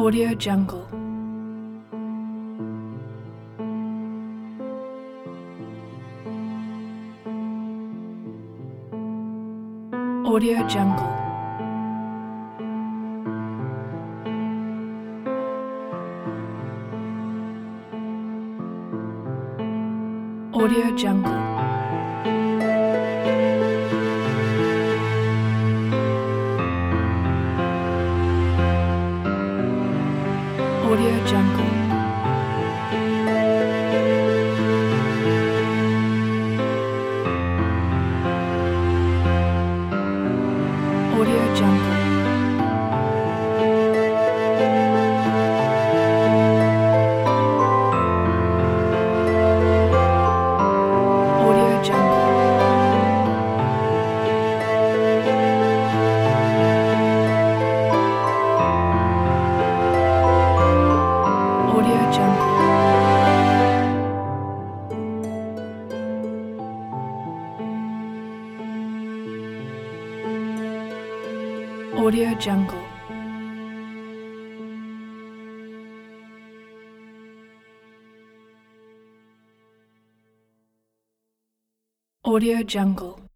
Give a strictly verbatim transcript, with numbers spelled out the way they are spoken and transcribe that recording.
Audio Jungle. Audio Jungle. Audio Jungle. Audio Jungle. Audio Jungle. Audio Jungle. Audio Jungle. Audio Jungle. Audio Jungle.